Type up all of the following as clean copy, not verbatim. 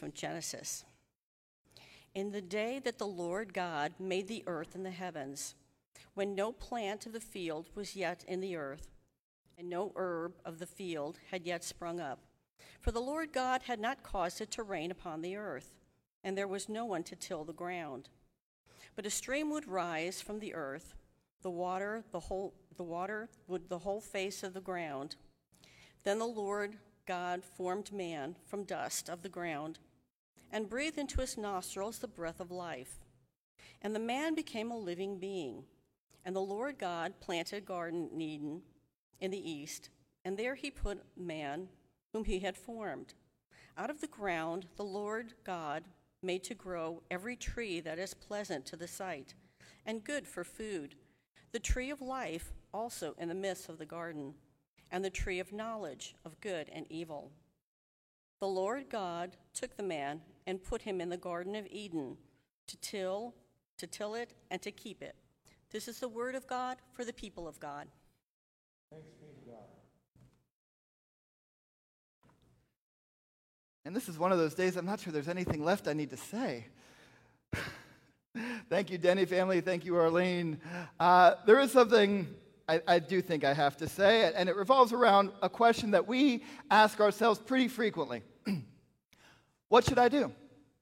from Genesis. In the day that the Lord God made the earth and the heavens, when no plant of the field was yet in the earth, and no herb of the field had yet sprung up, for the Lord God had not caused it to rain upon the earth, and there was no one to till the ground. But a stream would rise from the earth, the water would the whole face of the ground. Then the Lord God formed man from dust of the ground, and breathed into his nostrils the breath of life. And the man became a living being. And the Lord God planted a garden in Eden in the east, and there he put man whom he had formed. Out of the ground the Lord God made to grow every tree that is pleasant to the sight, and good for food, the tree of life also in the midst of the garden, and the tree of knowledge of good and evil. The Lord God took the man and put him in the Garden of Eden to till it, and to keep it. This is the word of God for the people of God. Thanks be to God. And this is one of those days I'm not sure there's anything left I need to say. Thank you, Denny family. Thank you, Arlene. There is something I do think I have to say, and it revolves around a question that we ask ourselves pretty frequently. What should I do?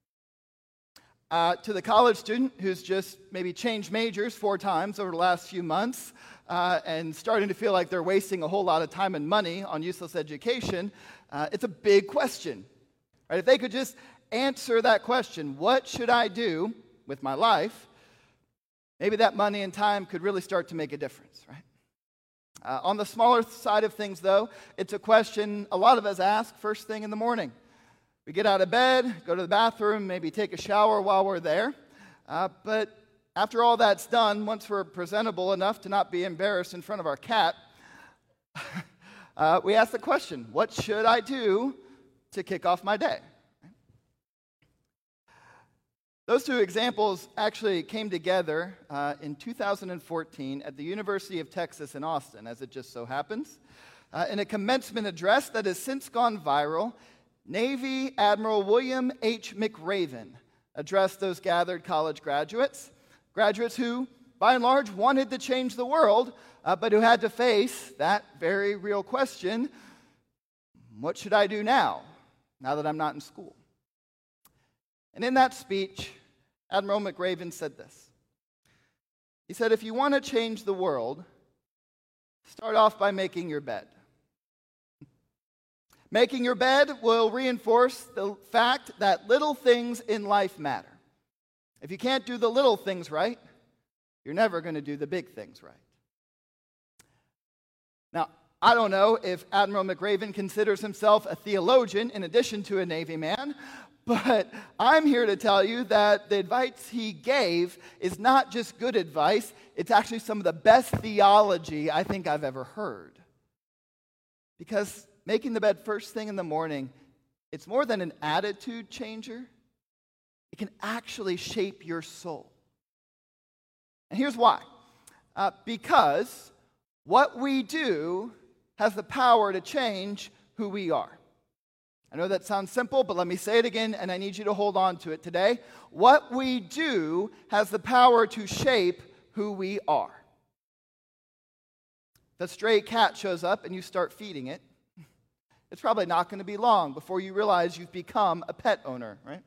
To the college student who's just maybe changed majors 4 times over the last few months and starting to feel like they're wasting a whole lot of time and money on useless education, it's a big question. Right? If they could just answer that question, what should I do with my life, maybe that money and time could really start to make a difference, right? On the smaller side of things, though, it's a question a lot of us ask first thing in the morning. We get out of bed, go to the bathroom, maybe take a shower while we're there. But after all that's done, once we're presentable enough to not be embarrassed in front of our cat, we ask the question, what should I do to kick off my day? Those 2 examples actually came together in 2014 at the University of Texas in Austin, as it just so happens. In a commencement address that has since gone viral, Navy Admiral William H. McRaven addressed those gathered college graduates who, by and large, wanted to change the world, but who had to face that very real question, what should I do now that I'm not in school? And in that speech, Admiral McRaven said this. He said, if you want to change the world, start off by making your bed. Making your bed will reinforce the fact that little things in life matter. If you can't do the little things right, you're never going to do the big things right. Now, I don't know if Admiral McRaven considers himself a theologian in addition to a Navy man, but I'm here to tell you that the advice he gave is not just good advice, it's actually some of the best theology I think I've ever heard. Because making the bed first thing in the morning, it's more than an attitude changer. It can actually shape your soul. And here's why. Because what we do has the power to change who we are. I know that sounds simple, but let me say it again, and I need you to hold on to it today. What we do has the power to shape who we are. The stray cat shows up and you start feeding it. It's probably not going to be long before you realize you've become a pet owner, right?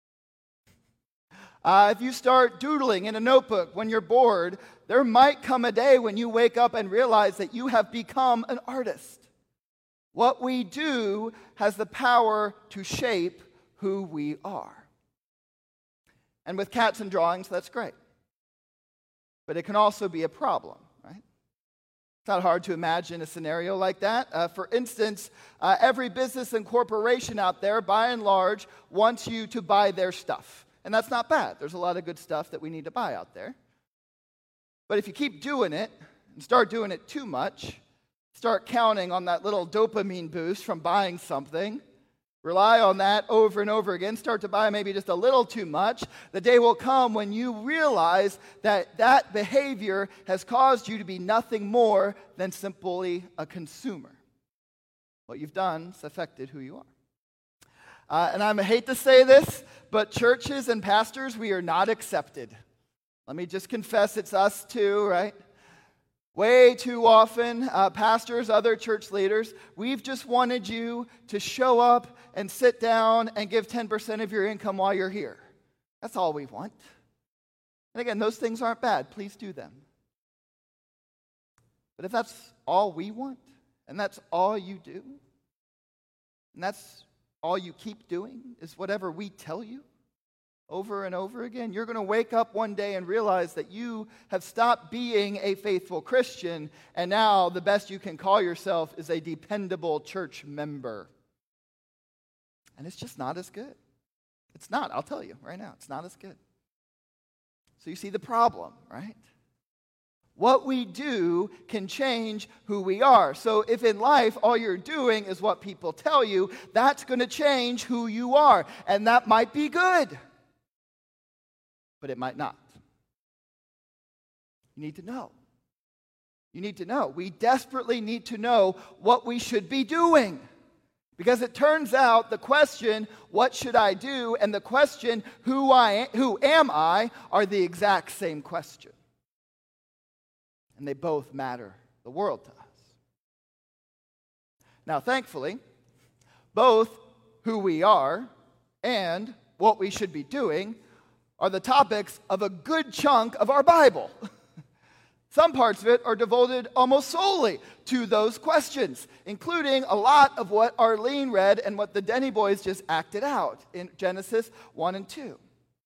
If you start doodling in a notebook when you're bored, there might come a day when you wake up and realize that you have become an artist. What we do has the power to shape who we are. And with cats and drawings, that's great. But it can also be a problem, right? It's not hard to imagine a scenario like that. For instance, every business and corporation out there, by and large, wants you to buy their stuff. And that's not bad. There's a lot of good stuff that we need to buy out there. But if you keep doing it and start doing it too much, start counting on that little dopamine boost from buying something, rely on that over and over again, start to buy maybe just a little too much, the day will come when you realize that that behavior has caused you to be nothing more than simply a consumer. What you've done has affected who you And I hate to say this, but churches and pastors, we are not accepted. Let me just confess, it's us too, right? Way too often, pastors, other church leaders, we've just wanted you to show up and sit down and give 10% of your income while you're here. That's all we want. And again, those things aren't bad. Please do them. But if that's all we want, and that's all you do, and that's all you keep doing, is whatever we tell you over and over again, you're going to wake up one day and realize that you have stopped being a faithful Christian, and now the best you can call yourself is a dependable church member. And it's just not as good. It's not, I'll tell you right now, it's not as good. So you see the problem, right? What we do can change who we are. So if in life all you're doing is what people tell you, that's going to change who you are. And that might be good, but it might not. You need to know. You need to know. We desperately need to know what we should be doing. Because it turns out the question, what should I do, and the question, who am I, are the exact same question. And they both matter the world to us. Now, thankfully, both who we are and what we should be doing are the topics of a good chunk of our Bible. Some parts of it are devoted almost solely to those questions, including a lot of what Arlene read and what the Denny boys just acted out in Genesis 1 and 2.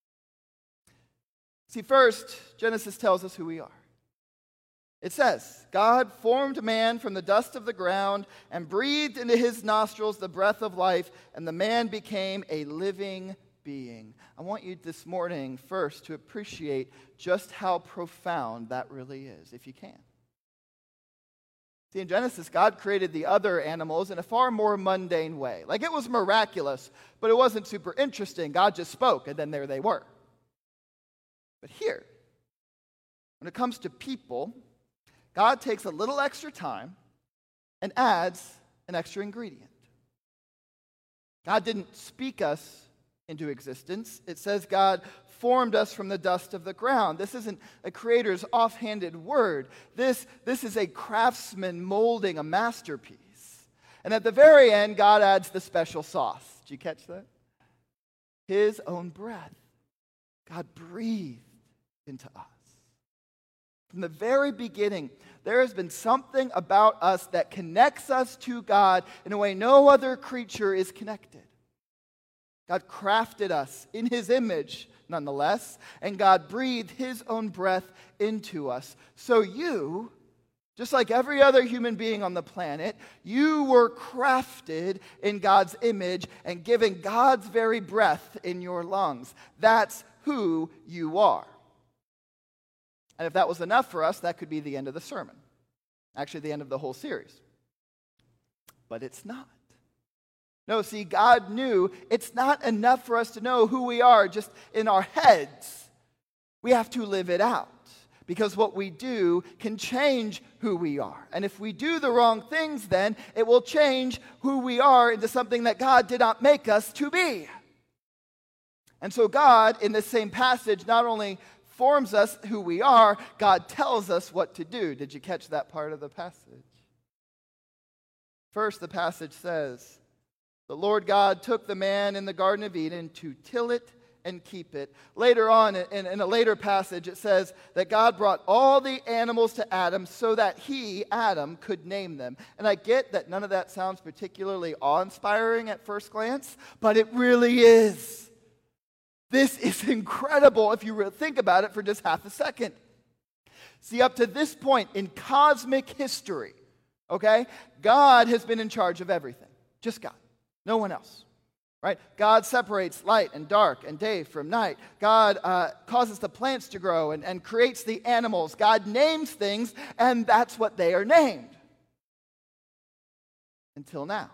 See, first, Genesis tells us who we are. It says, God formed man from the dust of the ground and breathed into his nostrils the breath of life, and the man became a living being. I want you this morning first to appreciate just how profound that really is, if you can. See, in Genesis, God created the other animals in a far more mundane way. Like, it was miraculous, but it wasn't super interesting. God just spoke, and then there they were. But here, when it comes to people, God takes a little extra time and adds an extra ingredient. God didn't speak us into existence. It says God formed us from the dust of the ground. This isn't a creator's offhanded word. This is a craftsman molding a masterpiece. And at the very end, God adds the special sauce. Did you catch that? His own breath. God breathed into us. From the very beginning, there has been something about us that connects us to God in a way no other creature is connected. God crafted us in his image, nonetheless, and God breathed his own breath into us. So you, just like every other human being on the planet, you were crafted in God's image and given God's very breath in your lungs. That's who you are. And if that was enough for us, that could be the end of the sermon. Actually, the end of the whole series. But it's not. No, see, God knew it's not enough for us to know who we are just in our heads. We have to live it out. Because what we do can change who we are. And if we do the wrong things, then it will change who we are into something that God did not make us to be. And so God, in this same passage, not only forms us who we are, God tells us what to do. Did you catch that part of the passage? First, the passage says, the Lord God took the man in the Garden of Eden to till it and keep it. Later on, in a later passage, it says that God brought all the animals to Adam so that he, Adam, could name them. And I get that none of that sounds particularly awe-inspiring at first glance, but it really is. This is incredible if you think about it for just half a second. See, up to this point in cosmic history, okay, God has been in charge of everything. Just God. No one else. Right? God separates light and dark and day from night. God causes the plants to grow and creates the animals. God names things, and that's what they are named. Until now.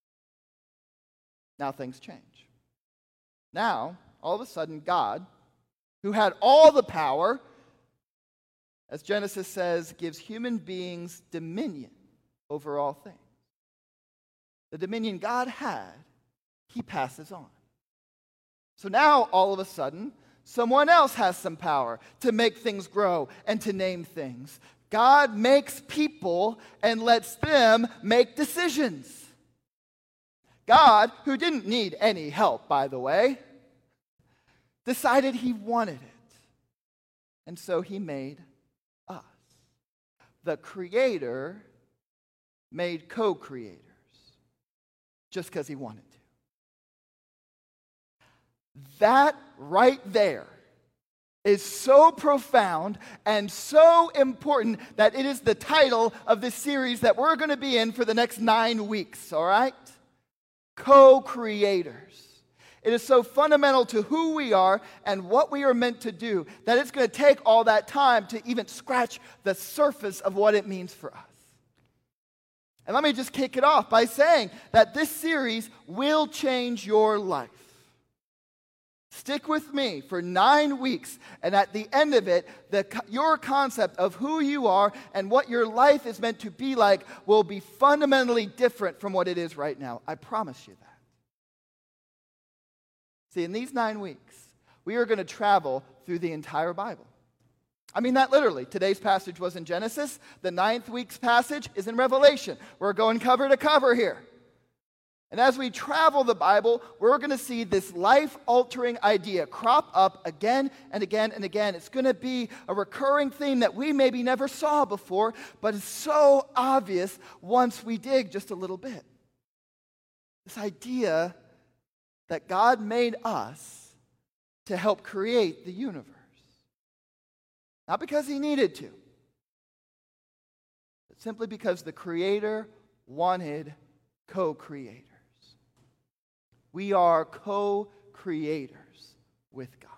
Now things change. Now, all of a sudden, God, who had all the power, as Genesis says, gives human beings dominion over all things. The dominion God had, he passes on. So now, all of a sudden, someone else has some power to make things grow and to name things. God makes people and lets them make decisions. God, who didn't need any help, by the way, decided he wanted it. And so he made us. The Creator made co-creators just because he wanted to. That right there is so profound and so important that it is the title of this series that we're going to be in for the next 9 weeks, all right? Co-creators. It is so fundamental to who we are and what we are meant to do that it's going to take all that time to even scratch the surface of what it means for us. And let me just kick it off by saying that this series will change your life. Stick with me for 9 weeks, and at the end of it, your concept of who you are and what your life is meant to be like will be fundamentally different from what it is right now. I promise you that. See, in these 9 weeks, we are going to travel through the entire Bible. I mean that literally. Today's passage was in Genesis. The 9th week's passage is in Revelation. We're going cover to cover here. And as we travel the Bible, we're going to see this life-altering idea crop up again and again and again. It's going to be a recurring theme that we maybe never saw before, but it's so obvious once we dig just a little bit. This idea that God made us to help create the universe. Not because he needed to, but simply because the Creator wanted co-creators. We are co-creators with God.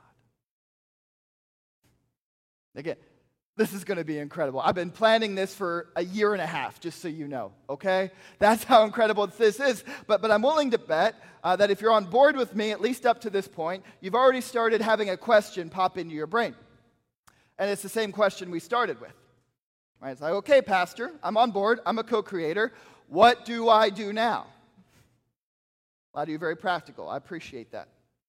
Again, this is going to be incredible. I've been planning this for a year and a half, just so you know, okay? That's how incredible this is. But I'm willing to bet that if you're on board with me, at least up to this point, you've already started having a question pop into your brain. And it's the same question we started with. Right? It's like, okay, Pastor, I'm on board. I'm a co-creator. What do I do now? A lot of you are very practical. I appreciate that.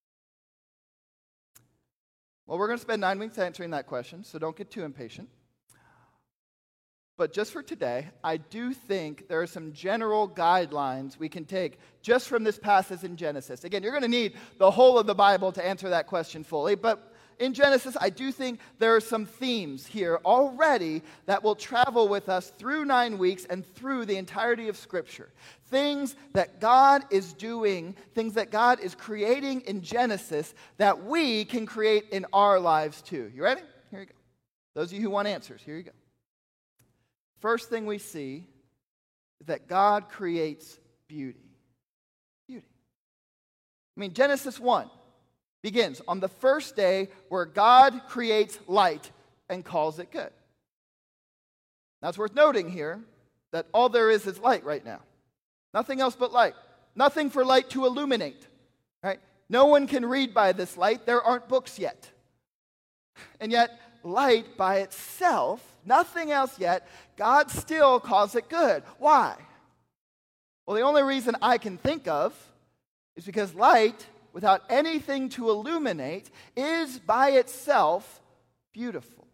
Well, we're going to spend 9 weeks answering that question, so don't get too impatient. But just for today, I do think there are some general guidelines we can take just from this passage in Genesis. Again, you're going to need the whole of the Bible to answer that question fully, but in Genesis, I do think there are some themes here already that will travel with us through 9 weeks and through the entirety of Scripture. Things that God is doing, things that God is creating in Genesis that we can create in our lives too. You ready? Here you go. Those of you who want answers, here you go. First thing we see is that God creates beauty. Beauty. I mean, Genesis 1. Begins on the first day where God creates light and calls it good. Now it's worth noting here that all there is light right now. Nothing else but light. Nothing for light to illuminate. Right? No one can read by this light. There aren't books yet. And yet, light by itself, nothing else yet, God still calls it good. Why? Well, the only reason I can think of is because light, without anything to illuminate, is by itself beautiful.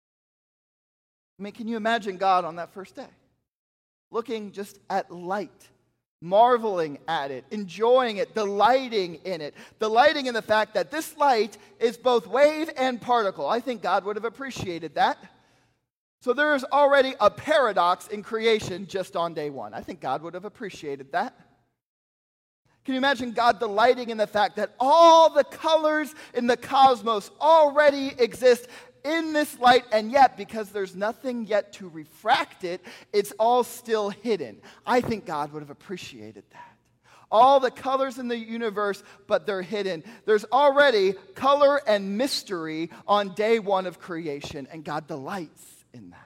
I mean, can you imagine God on that first day? Looking just at light, marveling at it, enjoying it, delighting in it, delighting in the fact that this light is both wave and particle. I think God would have appreciated that. So there is already a paradox in creation just on day one. I think God would have appreciated that. Can you imagine God delighting in the fact that all the colors in the cosmos already exist in this light, and yet, because there's nothing yet to refract it, it's all still hidden? I think God would have appreciated that. All the colors in the universe, but they're hidden. There's already color and mystery on day one of creation, and God delights in that.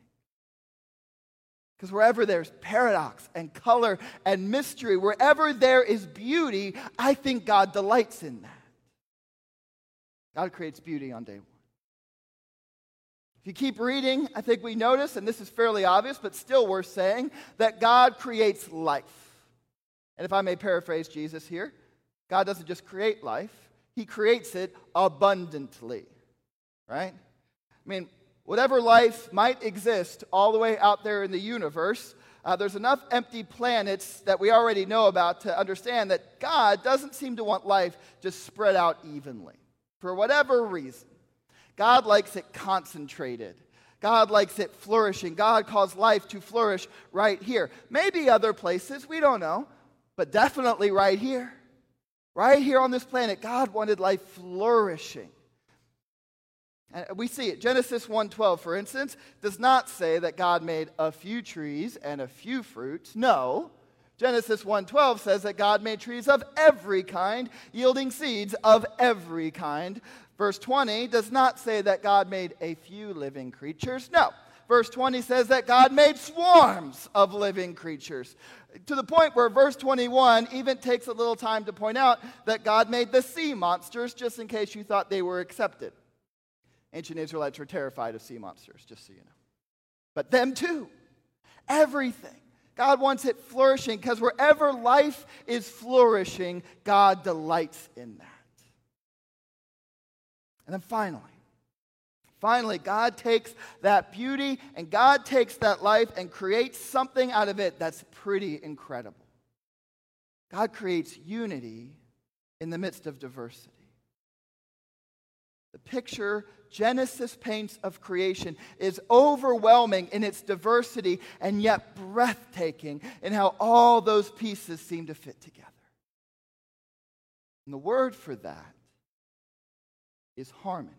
Because wherever there's paradox and color and mystery, wherever there is beauty, I think God delights in that. God creates beauty on day one. If you keep reading, I think we notice, and this is fairly obvious, but still worth saying, that God creates life. And if I may paraphrase Jesus here, God doesn't just create life, he creates it abundantly, right? I mean, whatever life might exist all the way out there in the universe, there's enough empty planets that we already know about to understand that God doesn't seem to want life just spread out evenly. For whatever reason, God likes it concentrated. God likes it flourishing. God caused life to flourish right here. Maybe other places, we don't know, but definitely right here. Right here on this planet, God wanted life flourishing. And we see it. Genesis 1:12, for instance, does not say that God made a few trees and a few fruits. No. Genesis 1:12 says that God made trees of every kind, yielding seeds of every kind. Verse 20 does not say that God made a few living creatures. No. Verse 20 says that God made swarms of living creatures. To the point where verse 21 even takes a little time to point out that God made the sea monsters, just in case you thought they were accepted. Ancient Israelites were terrified of sea monsters, just so you know. But them too. Everything. God wants it flourishing because wherever life is flourishing, God delights in that. And then finally, God takes that beauty and God takes that life and creates something out of it that's pretty incredible. God creates unity in the midst of diversity. The picture Genesis paints of creation is overwhelming in its diversity and yet breathtaking in how all those pieces seem to fit together. And the word for that is harmony.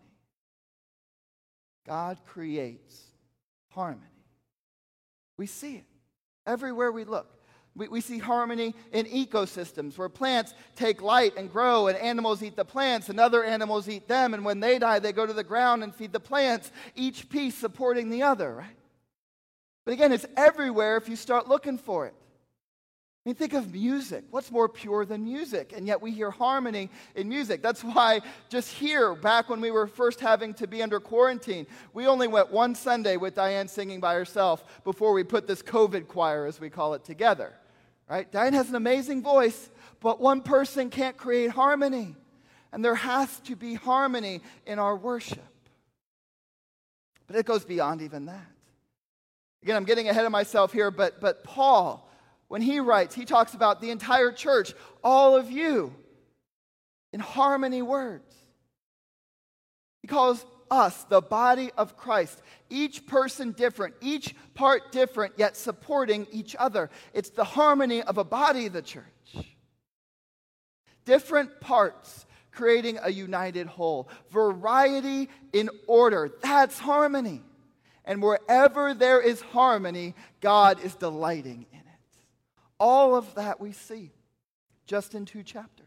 God creates harmony. We see it everywhere we look. We see harmony in ecosystems where plants take light and grow and animals eat the plants and other animals eat them, and when they die they go to the ground and feed the plants, each piece supporting the other, right? But again, it's everywhere if you start looking for it. I mean, think of music. What's more pure than music? And yet we hear harmony in music. That's why just here, back when we were first having to be under quarantine, we only went one Sunday with Diane singing by herself before we put this COVID choir, as we call it, together. Right? Diane has an amazing voice, but one person can't create harmony. And there has to be harmony in our worship. But it goes beyond even that. Again, I'm getting ahead of myself here, but Paul, when he writes, he talks about the entire church, all of you, in harmony words. He calls us the body of Christ, each person different, each part different, yet supporting each other. It's the harmony of a body, the church. Different parts creating a united whole. Variety in order, that's harmony. And wherever there is harmony, God is delighting in it. All of that we see just in 2 chapters.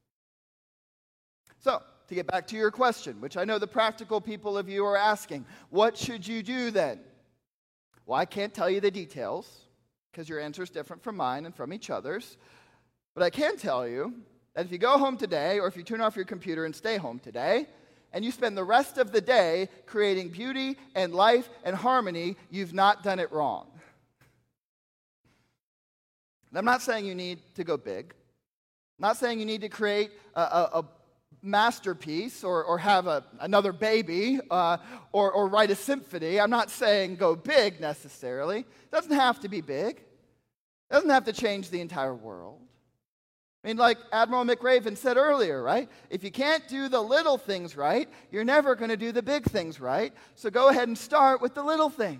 So, to get back to your question, which I know the practical people of you are asking, what should you do then? Well, I can't tell you the details because your answer is different from mine and from each other's. But I can tell you that if you go home today or if you turn off your computer and stay home today and you spend the rest of the day creating beauty and life and harmony, you've not done it wrong. I'm not saying you need to go big. I'm not saying you need to create a masterpiece or have another baby or write a symphony. I'm not saying go big necessarily. It doesn't have to be big. It doesn't have to change the entire world. I mean, like Admiral McRaven said earlier, right? If you can't do the little things right, you're never going to do the big things right. So go ahead and start with the little things.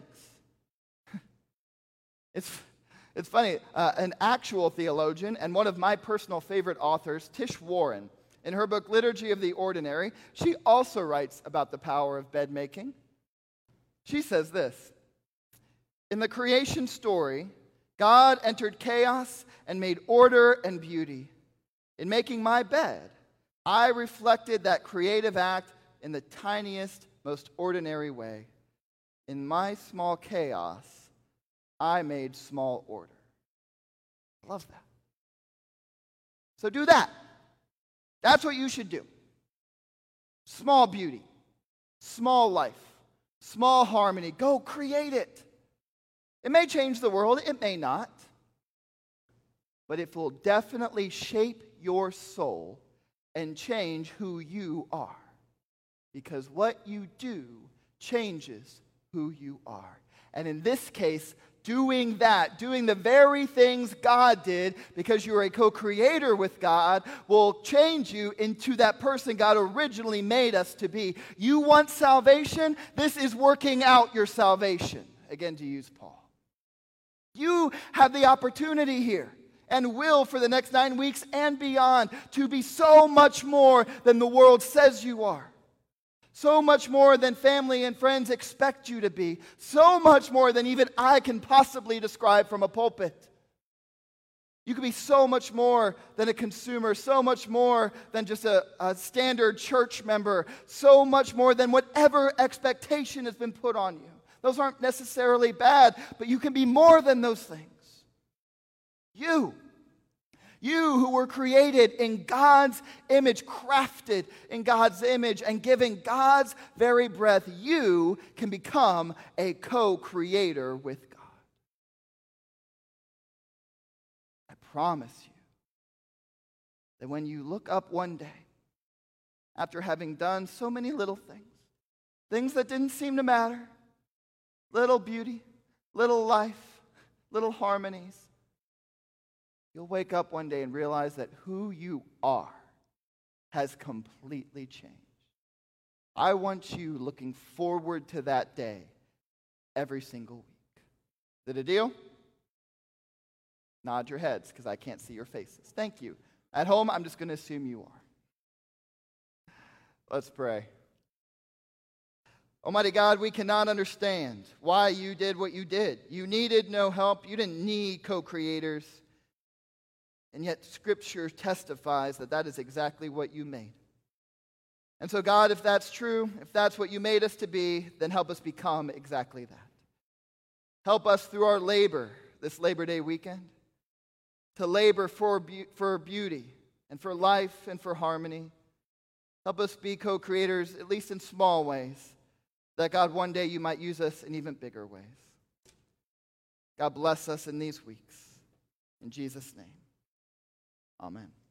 It's funny, an actual theologian and one of my personal favorite authors, Tish Warren, in her book Liturgy of the Ordinary, she also writes about the power of bed making. She says this: in the creation story, God entered chaos and made order and beauty. In making my bed, I reflected that creative act in the tiniest, most ordinary way. In my small chaos, I made small order. I love that. So do that. That's what you should do. Small beauty, small life, small harmony. Go create it. It may change the world, it may not. But it will definitely shape your soul and change who you are. Because what you do changes who you are. And in this case, doing the very things God did, because you're a co-creator with God, will change you into that person God originally made us to be. You want salvation? This is working out your salvation. Again, to use Paul. You have the opportunity here, and will for the next 9 weeks and beyond, to be so much more than the world says you are. So much more than family and friends expect you to be. So much more than even I can possibly describe from a pulpit. You can be so much more than a consumer, so much more than just a standard church member, so much more than whatever expectation has been put on you. Those aren't necessarily bad, but you can be more than those things. You who were created in God's image, crafted in God's image, and given God's very breath, you can become a co-creator with God. I promise you that when you look up one day, after having done so many little things that didn't seem to matter, little beauty, little life, little harmonies, you'll wake up one day and realize that who you are has completely changed. I want you looking forward to that day every single week. Is it a deal? Nod your heads because I can't see your faces. Thank you. At home, I'm just going to assume you are. Let's pray. Almighty God, we cannot understand why you did what you did. You needed no help. You didn't need co-creators. And yet Scripture testifies that that is exactly what you made. And so God, if that's true, if that's what you made us to be, then help us become exactly that. Help us through our labor, this Labor Day weekend, to labor for beauty and for life and for harmony. Help us be co-creators, at least in small ways, that God, one day you might use us in even bigger ways. God bless us in these weeks. In Jesus' name. Amen.